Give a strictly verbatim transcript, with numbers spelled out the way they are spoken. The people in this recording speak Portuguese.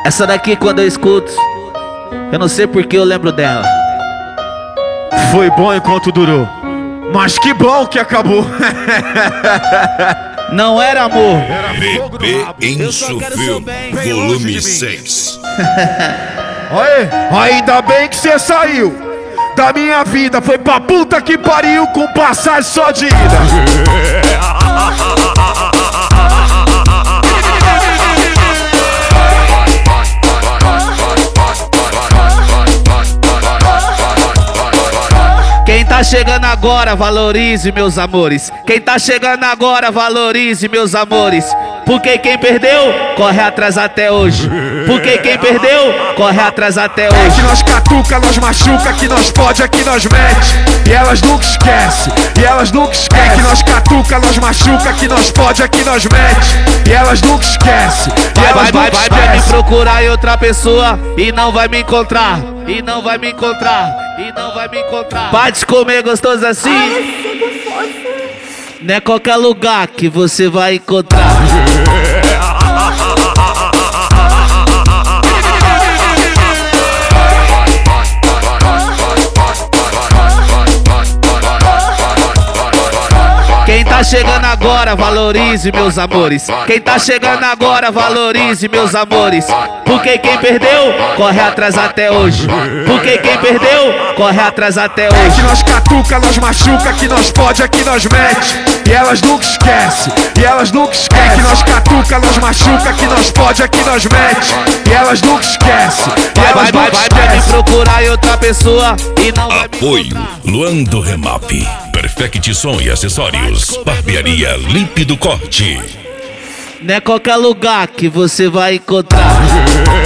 Essa daqui quando eu escuto, eu não sei porque eu lembro dela. Foi bom enquanto durou, mas que bom que acabou. Não era amor. Bebê Insufil, volume seis. Aê, ainda bem que você saiu da minha vida. Foi pra puta que pariu com passagem só de ida. Quem tá chegando agora, valorize, meus amores. Quem tá chegando agora, valorize, meus amores. Porque quem perdeu, corre atrás até hoje. Porque quem perdeu, corre atrás até hoje. É que nós catuca, nós machuca, que nós pode, é que nós mete. E elas nunca esquecem, e elas nunca esquecem. É que nós catuca, nós machuca, que nós pode, é que nós mete. E elas nunca esquecem, e Vai, elas vai, vai, nunca vai pra me esquecem. procurar em outra pessoa e não vai me encontrar. E não vai me encontrar. E não vai me encontrar. Pode comer gostoso assim. Não é qualquer lugar que você vai encontrar. Quem tá chegando agora, valorize, meus amores. Quem tá chegando agora, valorize, meus amores. Porque quem perdeu, corre atrás até hoje. Porque quem perdeu, corre atrás até É que hoje. nós catuca, nós machuca, que nós pode, é que nós mete. E elas nunca esquecem, e elas nunca esquecem. É que nós catuca, nós machuca, que nós pode, é que nós mete. E elas nunca esquecem, e Vai, elas vai, vai, nunca vai pra me esquecem. procurar em outra pessoa e não vai me Apoio encontrar. Luan do Remap, Perfect Som e Acessórios, Barbearia Límpido Corte. Não é qualquer lugar que você vai encontrar.